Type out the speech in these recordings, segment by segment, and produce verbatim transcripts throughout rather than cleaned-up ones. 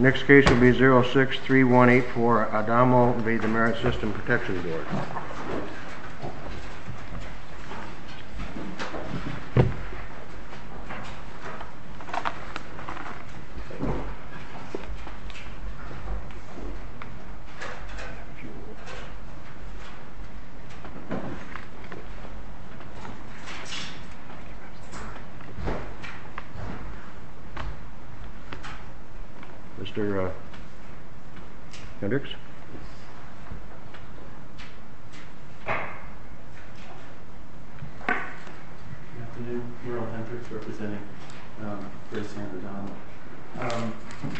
Next case will be zero six three one eight four Adamo v. the Merit System Protection Board. Mister Uh, Hendricks? Good afternoon. Merle Hendricks representing um, Grace Ann Adamo. Um,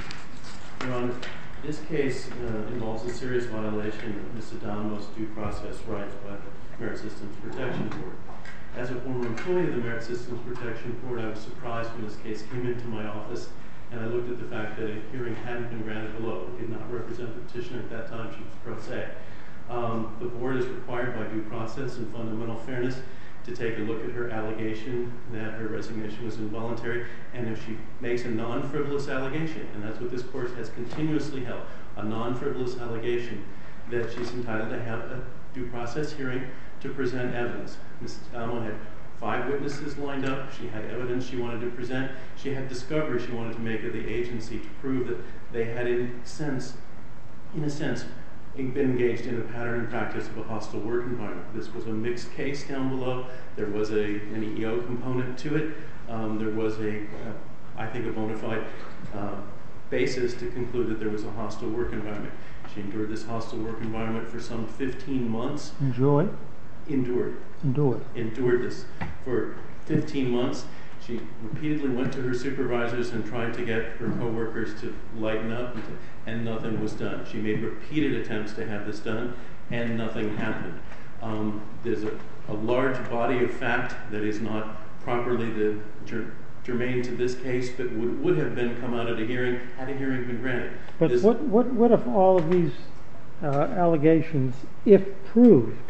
Your Honor, this case uh, involves a serious violation of Miz Adamo's due process rights by the Merit Systems Protection Board. As a former employee of the Merit Systems Protection Board, I was surprised when this case came into my office and I looked at the fact that a hearing hadn't been granted below. It did not represent the petitioner at that time. She was pro se. Um, the board is required by due process and fundamental fairness to take a look at her allegation that her resignation was involuntary, and if she makes a non-frivolous allegation, and that's what this court has continuously held, a non-frivolous allegation, that she's entitled to have a due process hearing to present evidence. Miz Adamo had five witnesses lined up. She had evidence she wanted to present. She had discovery she wanted to make of the agency to prove that they had, in sense, in a sense, been engaged in a pattern and practice of a hostile work environment. This was a mixed case down below. There was a, an E E O component to it. Um, there was a, uh, I think, a bona fide uh, basis to conclude that there was a hostile work environment. She endured this hostile work environment for some fifteen months. Enjoy? Endured. Endured. Endured this for fifteen months. She repeatedly went to her supervisors and tried to get her coworkers to lighten up, and, to, and nothing was done. She made repeated attempts to have this done, and nothing happened. Um, there's a, a large body of fact that is not properly the ger germane to this case, but would, would have been come out at a hearing had a hearing been granted. But this, what, what, what if all of these uh, allegations, if proved,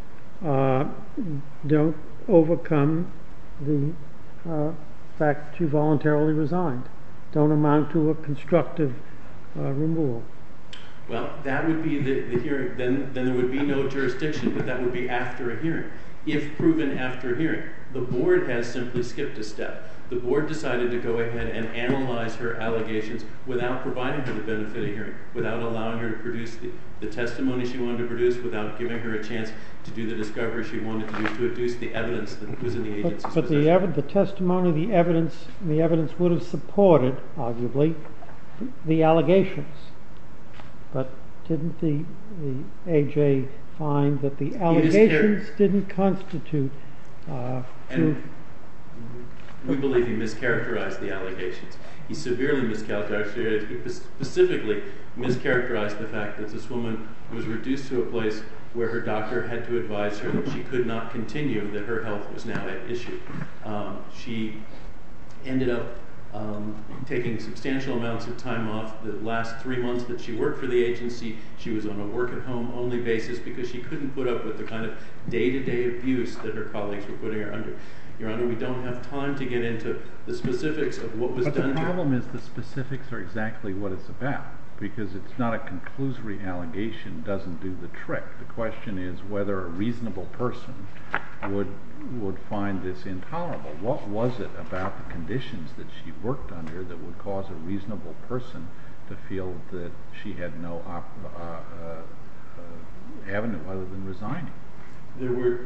uh, don't overcome the uh, fact she voluntarily resigned, don't amount to a constructive uh, removal? Well, that would be the, the hearing. Then, then there would be no jurisdiction, but that would be after a hearing. If proven after a hearing, the board has simply skipped a step. The board decided to go ahead and analyze her allegations without providing her the benefit of hearing, without allowing her to produce the, the testimony she wanted to produce, without giving her a chance to do the discovery she wanted to do, to adduce the evidence that was in the agency's But, but possession. the, ev the testimony, the evidence, the evidence would have supported, arguably, the allegations. But didn't the, the A J find that the allegations didn't constitute uh, proof? We believe he mischaracterized the allegations. He severely mischaracterized, he specifically mischaracterized the fact that this woman was reduced to a place where her doctor had to advise her that she could not continue, that her health was now at issue. Um, she ended up um, taking substantial amounts of time off. The last three months that she worked for the agency, she was on a work-at-home only basis because she couldn't put up with the kind of day-to-day abuse that her colleagues were putting her under. Your Honor, we don't have time to get into the specifics of what was but done. But the problem is the specifics are exactly what it's about, because it's not a conclusory allegation doesn't do the trick. The question is whether a reasonable person would would find this intolerable. What was it about the conditions that she worked under that would cause a reasonable person to feel that she had no op uh, uh, uh, avenue other than resigning? There were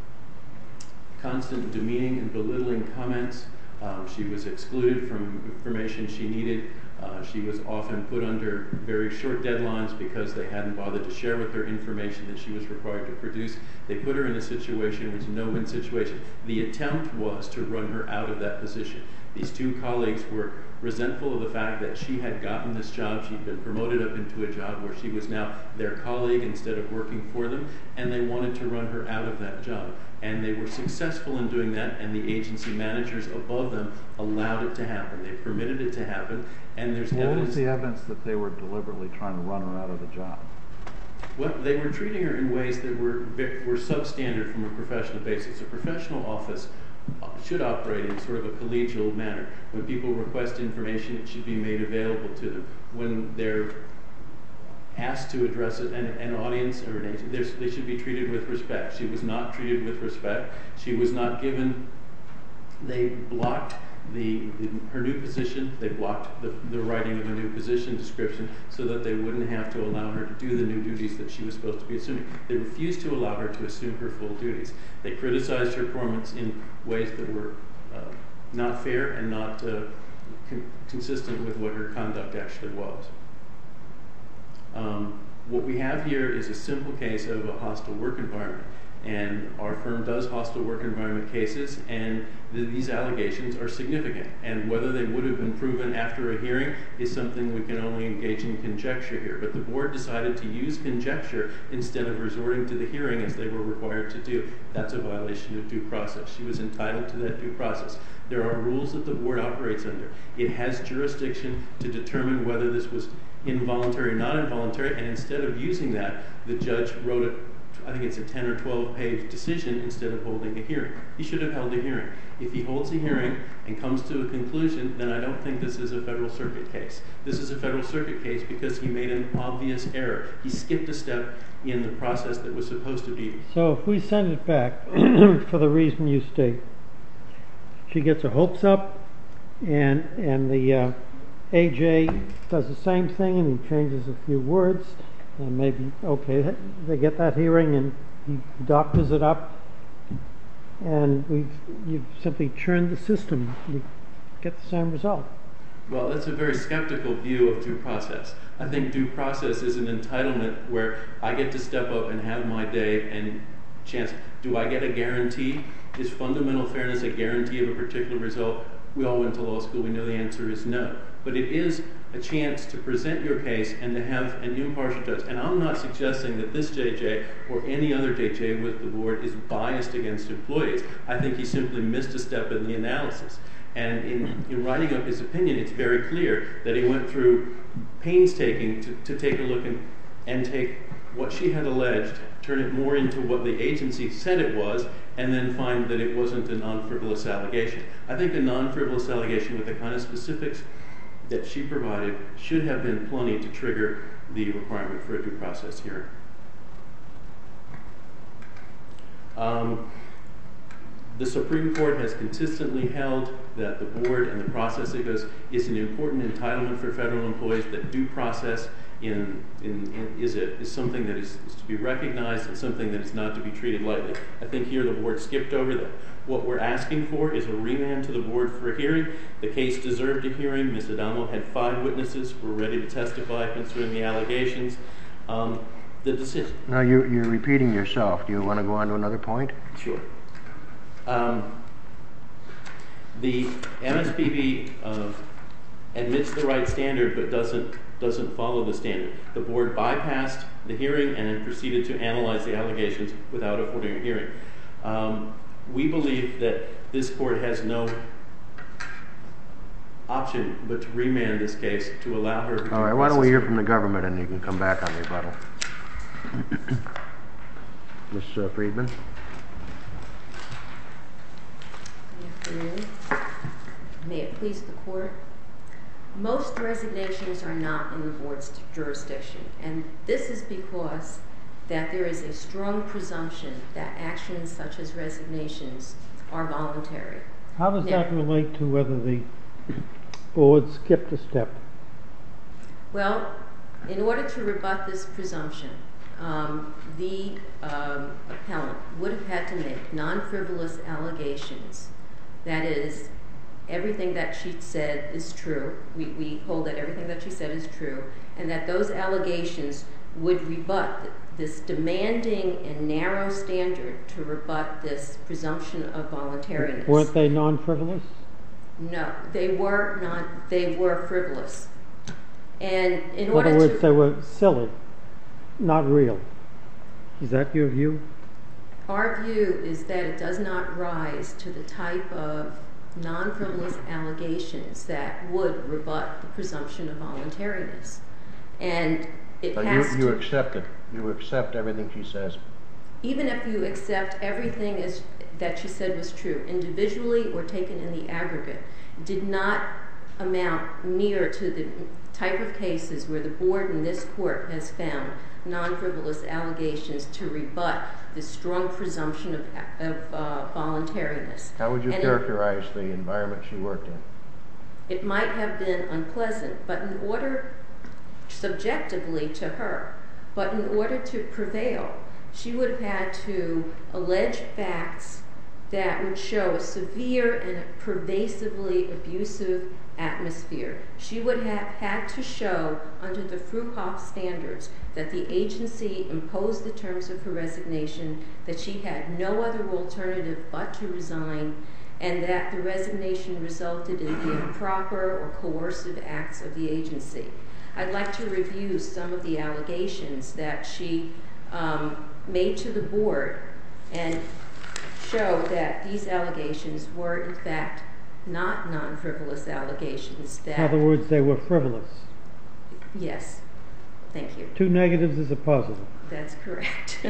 constant demeaning and belittling comments. Um, she was excluded from information she needed. Uh, she was often put under very short deadlines because they hadn't bothered to share with her information that she was required to produce. They put her in a situation which is a no-win situation. The attempt was to run her out of that position. These two colleagues were resentful of the fact that she had gotten this job. She'd been promoted up into a job where she was now their colleague instead of working for them, and they wanted to run her out of that job. And they were successful in doing that, and the agency managers above them allowed it to happen. They permitted it to happen, and there's what evidence. was the evidence that they were deliberately trying to run her out of the job? Well, they were treating her in ways that were were substandard from a professional basis. A professional office should operate in sort of a collegial manner. When people request information, it should be made available to them. When they're asked to address an, an audience or an agent, they should be treated with respect. She was not treated with respect. She was not given, they blocked the, the her new position, they blocked the, the writing of a new position description so that they wouldn't have to allow her to do the new duties that she was supposed to be assuming. They refused to allow her to assume her full duties. They criticized her performance in ways that were uh, not fair and not uh, con consistent with what her conduct actually was. Um, what we have here is a simple case of a hostile work environment. And our firm does hostile work environment cases, and th these allegations are significant. And whether they would have been proven after a hearing is something we can only engage in conjecture here. But the board decided to use conjecture instead of resorting to the hearing as they were required to do. That's a violation of due process. She was entitled to that due process. There are rules that the board operates under. It has jurisdiction to determine whether this was involuntary or not involuntary, and instead of using that, the judge wrote it, I think it's a ten or twelve page decision instead of holding a hearing. He should have held a hearing. If he holds a hearing and comes to a conclusion, then I don't think this is a Federal Circuit case. This is a Federal Circuit case because he made an obvious error. He skipped a step in the process that was supposed to be. So if we send it back for the reason you state, she gets her hopes up, and and the uh, A J does the same thing, and he changes a few words, and maybe, okay, they get that hearing and he doctors it up, and we've you've simply churned the system. You get the same result. Well, that's a very skeptical view of due process. I think due process is an entitlement where I get to step up and have my day and chance. Do I get a guarantee? Is fundamental fairness a guarantee of a particular result? We all went to law school. We know the answer is no. But it is a chance to present your case and to have an impartial judge. And I'm not suggesting that this J J or any other J J with the board is biased against employees. I think he simply missed a step in the analysis. And in, in writing up his opinion, it's very clear that he went through painstaking to, to take a look and, and take what she had alleged, turn it more into what the agency said it was, and then find that it wasn't a non-frivolous allegation. I think a non-frivolous allegation with the kind of specifics that she provided should have been plenty to trigger the requirement for a due process hearing. Um, the Supreme Court has consistently held that the board and the process it goes is an important entitlement for federal employees, that due process in, in, in, is, a, is something that is, is to be recognized and something that is not to be treated lightly. I think here the board skipped over that. What we're asking for is a remand to the board for a hearing. The case deserved a hearing. Miz Adamo had five witnesses who were ready to testify concerning the allegations. Um, the decision. Now you, you're repeating yourself. Do you want to go on to another point? Sure. Um, the M S P B uh, admits the right standard but doesn't doesn't follow the standard. The board bypassed the hearing and then proceeded to analyze the allegations without affording a hearing. Um, we believe that this court has no option but to remand this case to allow her to. All right, why don't we hear from the government and you can come back on the rebuttal. Miz Uh, Friedman. Good afternoon. May it please the court. Most resignations are not in the board's jurisdiction, and this is because that there is a strong presumption that actions such as resignations are voluntary. How does now, that relate to whether the board skipped a step? Well, in order to rebut this presumption, um, the um, appellant would have had to make non-frivolous allegations. That is, everything that she said is true. We, we hold that everything that she said is true, and that those allegations would rebut this demanding and narrow standard to rebut this presumption of voluntariness. Weren't they non-frivolous? No, they were not. They were frivolous, and in In order other words, to, they were silly, not real. Is that your view? our view is that it does not rise to the type of non-frivolous allegations that would rebut the presumption of voluntariness, and it Uh, has you, you to. accepted you accept everything she says? Even if you accept everything as, that she said was true, individually or taken in the aggregate, did not amount near to the type of cases where the board in this court has found non-frivolous allegations to rebut the strong presumption of, of uh, voluntariness. How would you and characterize it, the environment she worked in? It might have been unpleasant, but in order, subjectively to her, but in order to prevail, she would have had to allege facts that would show a severe and pervasively abusive atmosphere. She would have had to show, under the Fruhoff standards, that the agency imposed the terms of her resignation, that she had no other alternative but to resign, and that the resignation resulted in the improper or coercive acts of the agency. I'd like to review some of the allegations that she um, made to the board and show that these allegations were, in fact, not non-frivolous allegations. That, In other words, they were frivolous. Yes. Thank you. Two negatives is a positive. That's correct.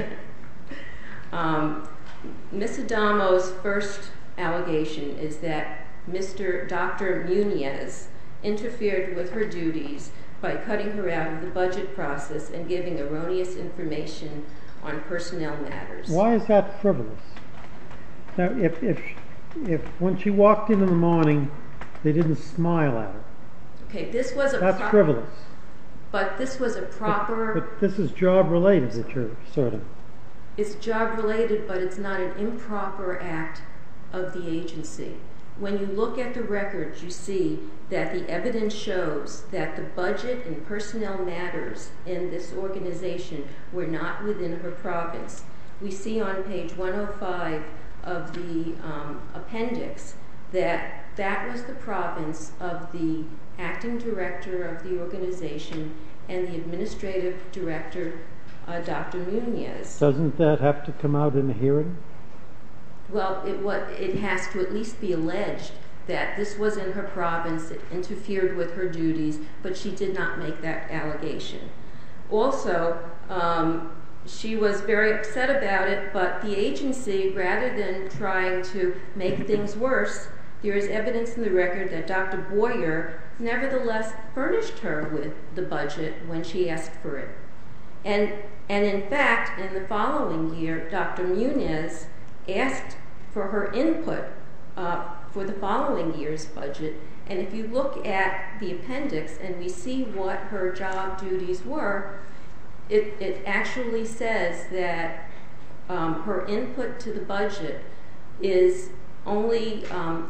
um, Miz Adamo's first allegation is that Mister Doctor Muniz interfered with her duties by cutting her out of the budget process and giving erroneous information on personnel matters. Why is that frivolous? Now, if, if, if when she walked in in the morning, they didn't smile at her, Okay, this was a that's pro- frivolous. But this was a proper. But, but this is job related that you're asserting. It's job related, but it's not an improper act of the agency. When you look at the records, you see that the evidence shows that the budget and personnel matters in this organization were not within her province. We see on page one oh five of the um, appendix that that was the province of the acting director of the organization and the administrative director, uh, Doctor Muniz. Doesn't that have to come out in a hearing? Well, it, what, it has to at least be alleged that this was in her province, it interfered with her duties, but she did not make that allegation. Also, um, she was very upset about it, but the agency, rather than trying to make things worse, there is evidence in the record that Doctor Boyer nevertheless furnished her with the budget when she asked for it. And, and in fact, in the following year, Doctor Muniz asked for her input uh, for the following year's budget. And if you look at the appendix and we see what her job duties were, it, it actually says that um, her input to the budget is only um,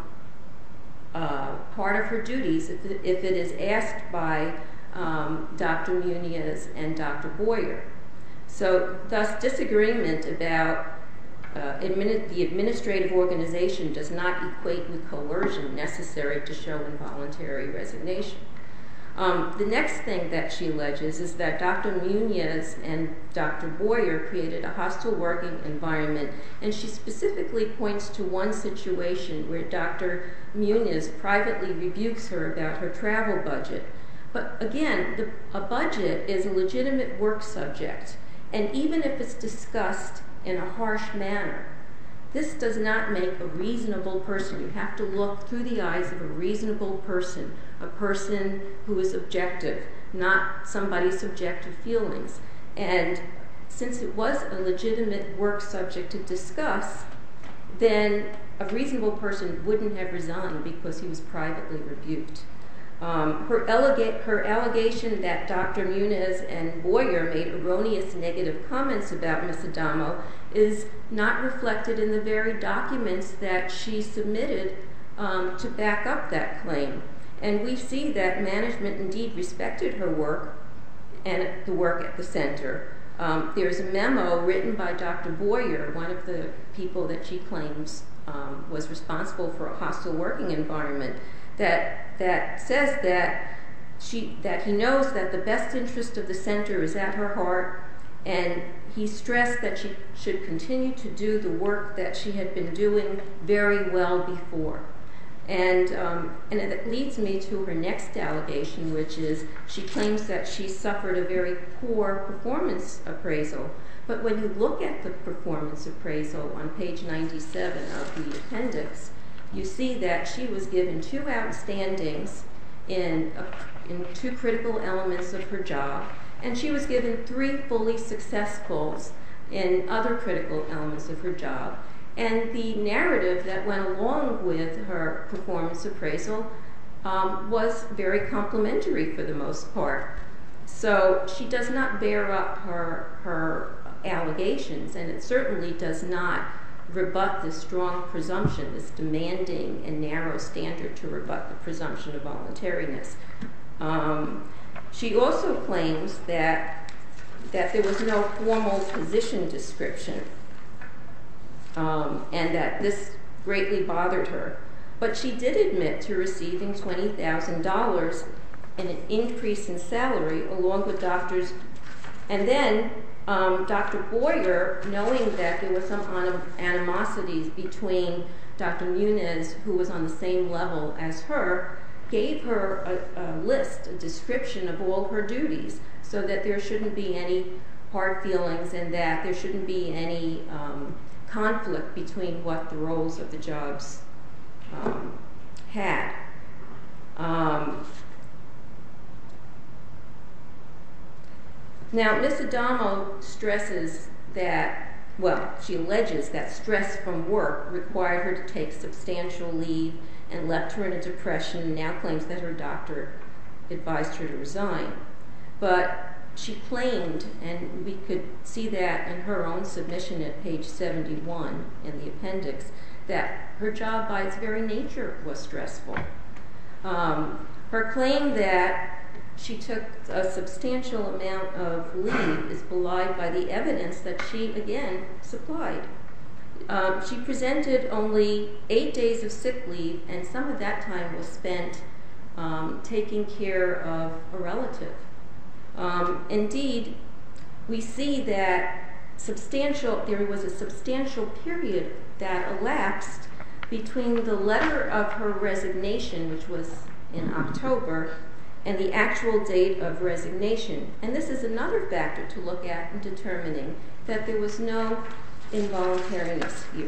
uh, part of her duties if it, if it is asked by um, Doctor Muniz and Doctor Boyer. So thus disagreement about Uh, admini- the administrative organization does not equate with coercion necessary to show involuntary resignation. Um, the next thing that she alleges is that Doctor Muniz and Doctor Boyer created a hostile working environment, and she specifically points to one situation where Doctor Muniz privately rebukes her about her travel budget. But again, the, a budget is a legitimate work subject, and even if it's discussed in a harsh manner, this does not make a reasonable person. You have to look through the eyes of a reasonable person, a person who is objective, not somebody's subjective feelings. And since it was a legitimate work subject to discuss, then a reasonable person wouldn't have resigned because he was privately rebuked. Um, her, allega- her allegation that Doctor Muniz and Boyer made erroneous negative comments about Miz Adamo is not reflected in the very documents that she submitted um, to back up that claim. And we see that management indeed respected her work and the work at the center. Um, there's a memo written by Doctor Boyer, one of the people that she claims um, was responsible for a hostile working environment, that that says that she that he knows that the best interest of the center is at her heart, and he stressed that she should continue to do the work that she had been doing very well before. And, um, and it leads me to her next allegation, which is she claims that she suffered a very poor performance appraisal. But when you look at the performance appraisal on page ninety-seven of the appendix, you see that she was given two outstandings in, uh, in two critical elements of her job, and she was given three fully successfuls in other critical elements of her job. And the narrative that went along with her performance appraisal um, was very complimentary for the most part. So she does not bear up her, her allegations, and it certainly does not rebut this strong presumption, this demanding and narrow standard to rebut the presumption of voluntariness. Um, she also claims that, that there was no formal position description, Um, and that this greatly bothered her. But she did admit to receiving twenty thousand dollars and an increase in salary along with doctors. And then um, Doctor Boyer, knowing that there were some anim- animosities between Doctor Muniz, who was on the same level as her, gave her a, a list, a description of all her duties, so that there shouldn't be any hard feelings and that there shouldn't be any um, conflict between what the roles of the jobs um, had. Um, now, Miz Adamo stresses that, well, she alleges that stress from work required her to take substantial leave and left her in a depression, and now claims that her doctor advised her to resign. But she claimed, and we could see that in her own submission at page seventy-one in the appendix, that her job by its very nature was stressful. Um, her claim that she took a substantial amount of leave is belied by the evidence that she, again, supplied. Um, she presented only eight days of sick leave, and some of that time was spent um, taking care of a relative. Um, indeed, we see that substantial, there was a substantial period that elapsed between the letter of her resignation, which was in October, and the actual date of resignation. And this is another factor to look at in determining that there was no involuntariness here.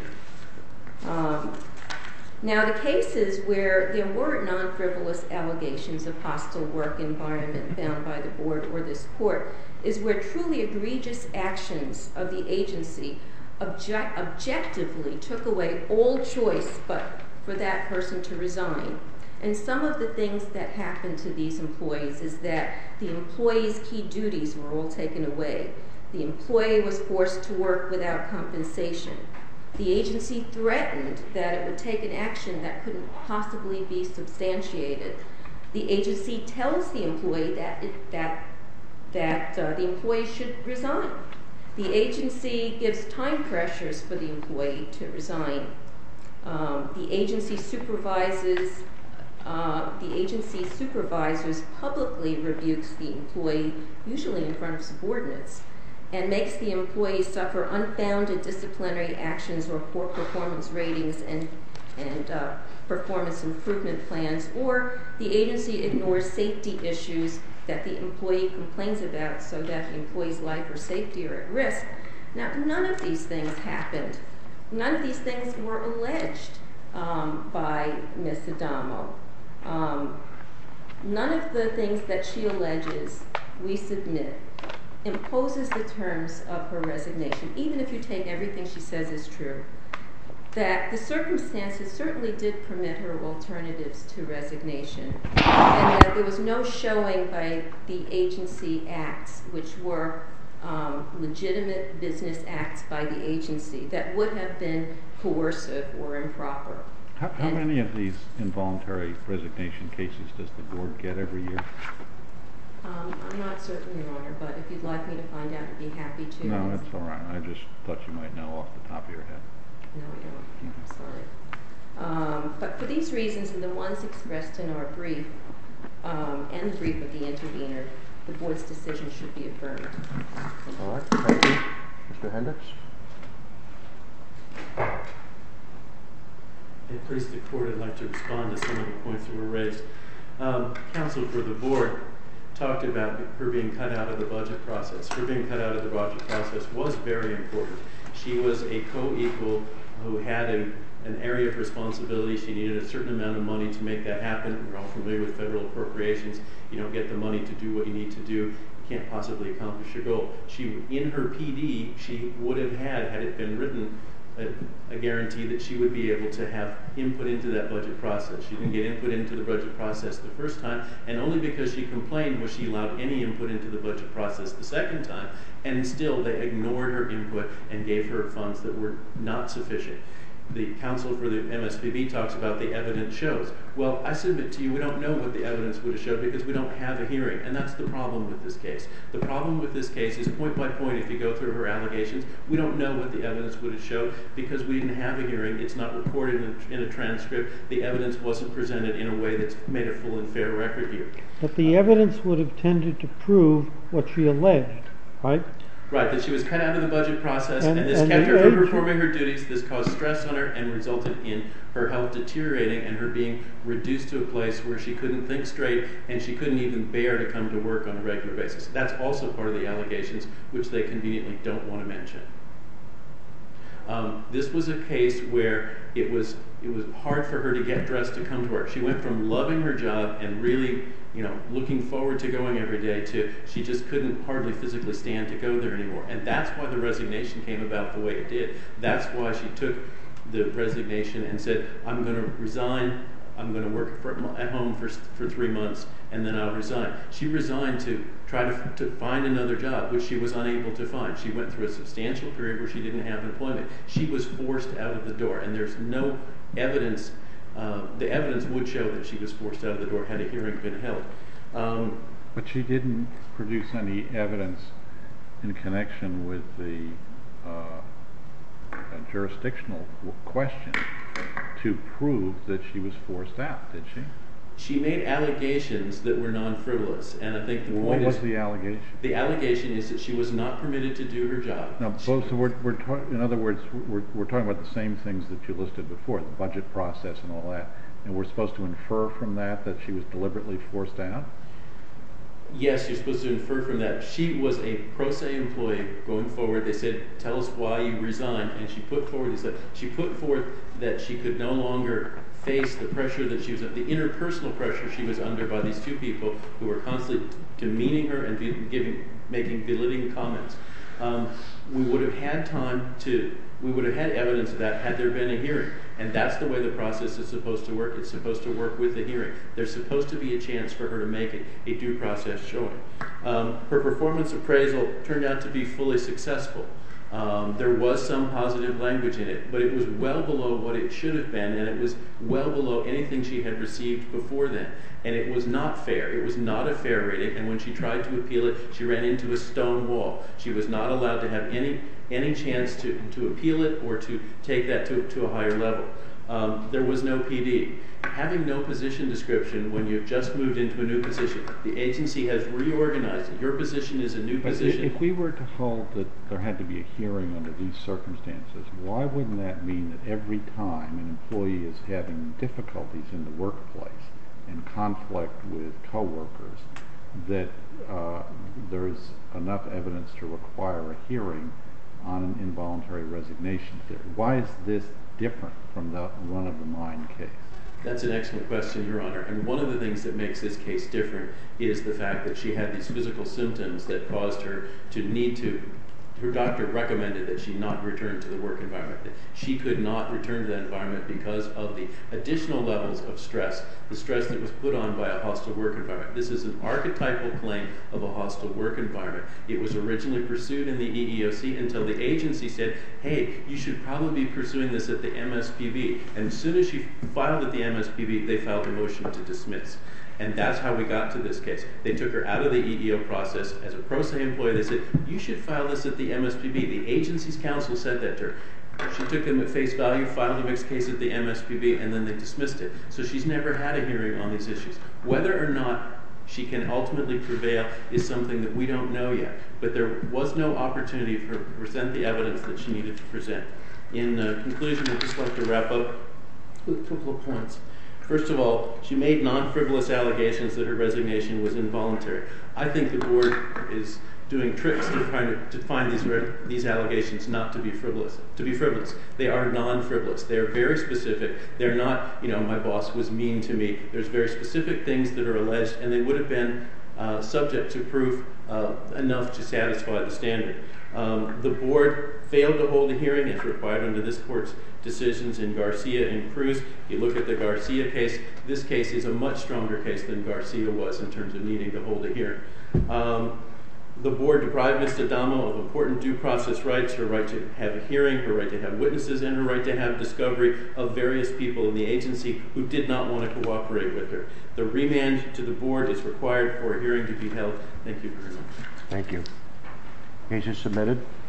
Um, Now, the cases where there were non-frivolous allegations of hostile work environment found by the board or this court is where truly egregious actions of the agency object- objectively took away all choice but for that person to resign. And some of the things that happened to these employees is that the employees' key duties were all taken away. The employee was forced to work without compensation. The agency threatened that it would take an action that couldn't possibly be substantiated. The agency tells the employee that it, that that uh, the employee should resign. The agency gives time pressures for the employee to resign. Um, the agency supervises. Uh, the agency supervisors publicly rebukes the employee, usually in front of subordinates, and makes the employee suffer unfounded disciplinary actions or poor performance ratings and, and uh, performance improvement plans, or the agency ignores safety issues that the employee complains about so that the employee's life or safety are at risk. Now, none of these things happened. None of these things were alleged um, by Miz Adamo. Um, none of the things that she alleges, we submit, imposes the terms of her resignation, even if you take everything she says is true, that the circumstances certainly did permit her alternatives to resignation, and that there was no showing by the agency acts, which were um, legitimate business acts by the agency, that would have been coercive or improper. How, how many of these involuntary resignation cases does the board get every year? Um, I'm not certain, Your Honor, but if you'd like me to find out, I'd be happy to. No, it's all right. I just thought you might know off the top of your head. No, I don't. I'm sorry. Um, but for these reasons and the ones expressed in our brief, um, and the brief of the intervener, the board's decision should be affirmed. All right, thank you. Mister Hendricks? And please, the court, I'd like to respond to some of the points that were raised. Um, counsel for the board talked about her being cut out of the budget process. Her being cut out of the budget process was very important. She was a co-equal who had a, an area of responsibility. She needed a certain amount of money to make that happen. We're all familiar with federal appropriations. You don't get the money to do what you need to do. You can't possibly accomplish your goal. She, in her P D, she would have had, had it been written, a, a guarantee that she would be able to have input into that budget process. She didn't get input into the budget process the first time, and only because she complained was she allowed any input into the budget process the second time, and still they ignored her input and gave her funds that were not sufficient. The counsel for the M S P B talks about the evidence shows. Well, I submit to you we don't know what the evidence would have showed because we don't have a hearing, and that's the problem with this case. The problem with this case is point by point, if you go through her allegations, we don't know what the evidence would have showed because we didn't have a hearing. It's not recorded in a, in a transcript. The evidence wasn't presented in a way that's made a full and fair record here. But the evidence would have tended to prove what she alleged, right? Right, that she was cut out of the budget process, and, And- this and kept the her from age- performing her duties. This caused stress on her and resulted in her health deteriorating and her being reduced to a place where she couldn't think straight and she couldn't even bear to come to work on a regular basis. That's also part of the allegations, which they conveniently don't want to mention. Um, this was a case where it was it was hard for her to get dressed to come to work. She went from loving her job and really, you know, looking forward to going every day to she just couldn't hardly physically stand to go there anymore. And that's why the resignation came about the way it did. That's why she took the resignation and said, I'm going to resign. I'm going to work for, at home for for three months, and then I'll resign. She resigned to try to, to find another job, which she was unable to find. She went through a substantial period where she didn't have employment. She was forced out of the door, and there's no evidence. Uh, the evidence would show that she was forced out of the door had a hearing been held. Um, But she didn't produce any evidence in connection with the uh, jurisdictional question to prove that she was forced out, did she? She made allegations that were non-frivolous, and I think the What point was is the allegation? the allegation is that she was not permitted to do her job. No, so, so we're, we're ta- in other words, we're, we're talking about the same things that you listed before, the budget process and all that, and we're supposed to infer from that that she was deliberately forced out? Yes, you're supposed to infer from that. She was a pro se employee going forward. They said, tell us why you resigned, and she put forward, they said, she put forth that she could no longer face the pressure that she was, the interpersonal pressure she was under by these two people who were constantly demeaning her and be, giving, making belittling comments. Um, we would have had time to, we would have had evidence of that had there been a hearing. And that's the way the process is supposed to work. It's supposed to work with a hearing. There's supposed to be a chance for her to make it a due process showing. Um, her performance appraisal turned out to be fully successful. Um, there was some positive language in it, but it was well below what it should have been, and it was well below anything she had received before then. And it was not fair. It was not a fair rating, and when she tried to appeal it, she ran into a stone wall. She was not allowed to have any any chance to, to appeal it or to take that to, to a higher level. Um, there was no P D. Having no position description when you've just moved into a new position, the agency has reorganized it. Your position is a new But position. if we were to hold that there had to be a hearing under these circumstances, why wouldn't that mean that every time an employee is having difficulties in the workplace and conflict with coworkers, that uh, there's enough evidence to require a hearing on an involuntary resignation theory? Why is this different from the run-of-the-mine case? That's an excellent question, Your Honor. And one of the things that makes this case different is the fact that she had these physical symptoms that caused her to need to, her doctor recommended that she not return to the work environment. That she could not return to that environment because of the additional levels of stress, the stress that was put on by a hostile work environment. This is an archetypal claim of a hostile work environment. It was originally pursued in the E E O C until the agency said, hey, you should probably be pursuing this at the M S P B. And as soon as she filed at the M S P B, they filed a motion to dismiss. And that's how we got to this case. They took her out of the E E O process as a pro se employee. They said, you should file this at the M S P B. The agency's counsel said that to her. She took them at face value, filed a mixed case at the M S P B, and then they dismissed it. So she's never had a hearing on these issues. Whether or not she can ultimately prevail is something that we don't know yet. But there was no opportunity for her to present the evidence that she needed to present. In uh, conclusion, I'd just like to wrap up A couple of points. First of all, she made non-frivolous allegations that her resignation was involuntary. I think the board is doing tricks to try to, to find these these allegations not to be frivolous. To be frivolous, they are non-frivolous. They are very specific. They're not, you know, my boss was mean to me. There's very specific things that are alleged, and they would have been uh, subject to proof uh, enough to satisfy the standard. Um, the board failed to hold a hearing as required under this court's decisions in Garcia and Cruz. You look at the Garcia case. This case is a much stronger case than Garcia was in terms of needing to hold a hearing. Um, The board deprived Miz Adamo of important due process rights, her right to have a hearing, her right to have witnesses, and her right to have discovery of various people in the agency who did not want to cooperate with her. The remand to the board is required for a hearing to be held. Thank you very much. Thank you. Case is submitted.